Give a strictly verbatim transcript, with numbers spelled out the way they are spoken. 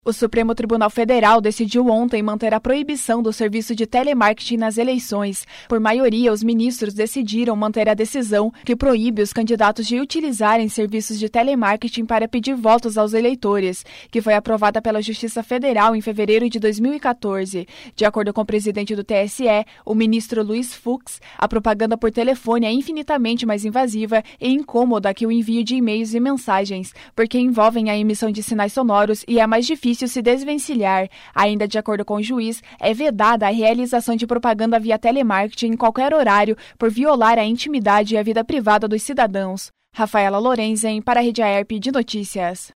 O Supremo Tribunal Federal decidiu ontem manter a proibição do serviço de telemarketing nas eleições. Por maioria, os ministros decidiram manter a decisão que proíbe os candidatos de utilizarem serviços de telemarketing para pedir votos aos eleitores, que foi aprovada pela Justiça Federal em fevereiro de dois mil e quatorze. De acordo com o presidente do T S E, o ministro Luiz Fux, a propaganda por telefone é infinitamente mais invasiva e incômoda que o envio de e-mails e mensagens, porque envolvem a emissão de sinais sonoros e é mais difícil se desvencilhar. Ainda de acordo com o juiz, é vedada a realização de propaganda via telemarketing em qualquer horário por violar a intimidade e a vida privada dos cidadãos. Rafaela Lorenzen, para a Rede A E R P de Notícias.